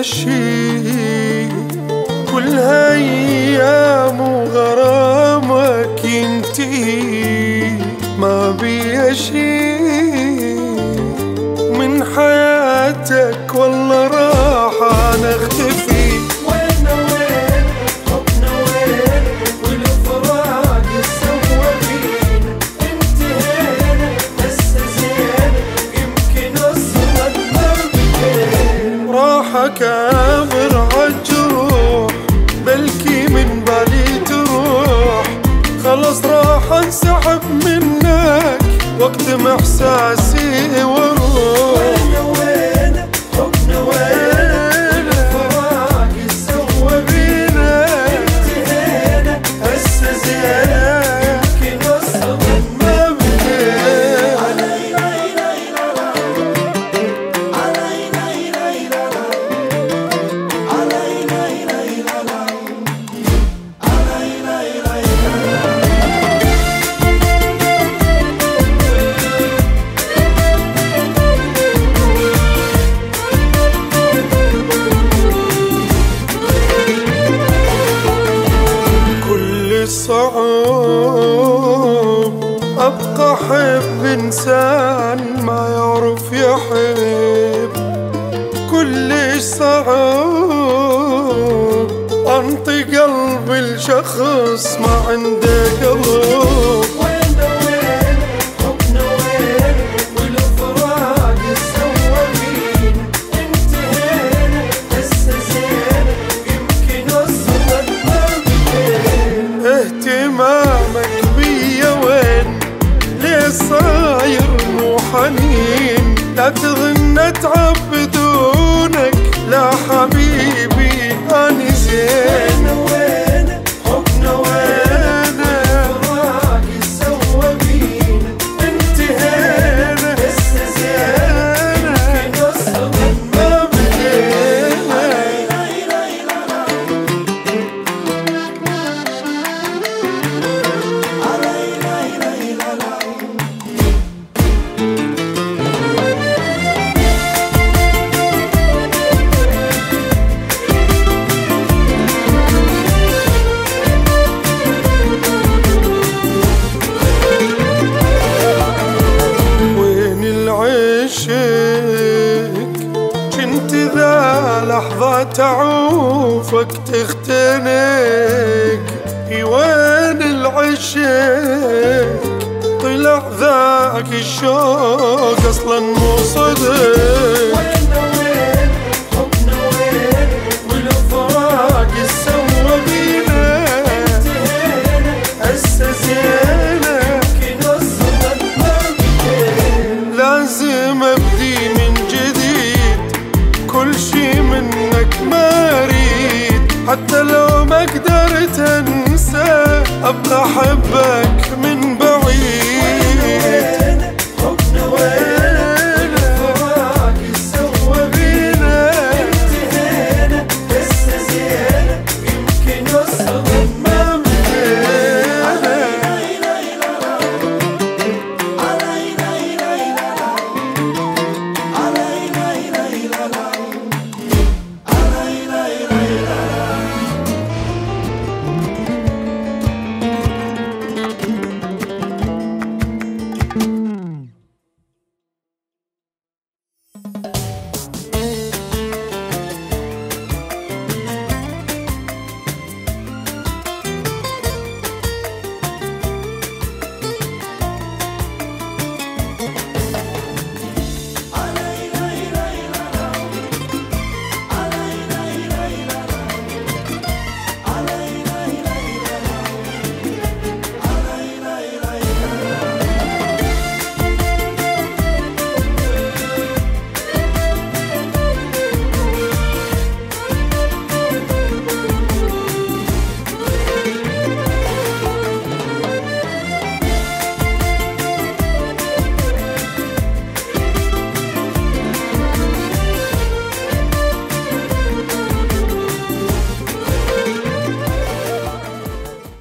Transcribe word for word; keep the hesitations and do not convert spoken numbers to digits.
شي، كلها أيام وغرامك ينتهي، ما بيا شي من حياتك والله راح أنا اختفي. ويننا وين حبنا وين والفراق سوى بينا، انتهينا هسه زين يمكن الصمد مرتين. راح أكابر عالجروح بلكي من بالي تروح، خلص راح انسحب منك واكتم احساسي واروح. ويننا وين حبنا وين والفراق سوى بينا، انتهينا هسه زين يمكن الصمد مرتين. علينا علينا علينا علينا صعب أبقى أحب إنسان ما يعرف يحب، كلش صعب أنطي قلبي لشخص ما عنده قلب. ويننا وين حبنا وين والفراق سوى بينا، انتهينا هسه زين يمكن الصمد مرتين. اهتمامك بيا وين؟ ليه صاير مو حنين؟ لا تظن اتعب بدونك، لا حبيبي اني زين. ويننا وين حبنا وين والفراق سوى بينا، انتهينا هسه زين يمكن الصمد مرتين. كنت ذا لحظة تعوفك تختنق، وين العشق طلع ذاك الشوق اصلا مو صدق. ويننا وين حبنا وين والفراق سوى بينا، انتهينا هسه زين يمكن الصمد مرتين. لازم ابدي من جديد، كل شي منك ما اريد، حتى لو ما قدرت انسى ابقى احبك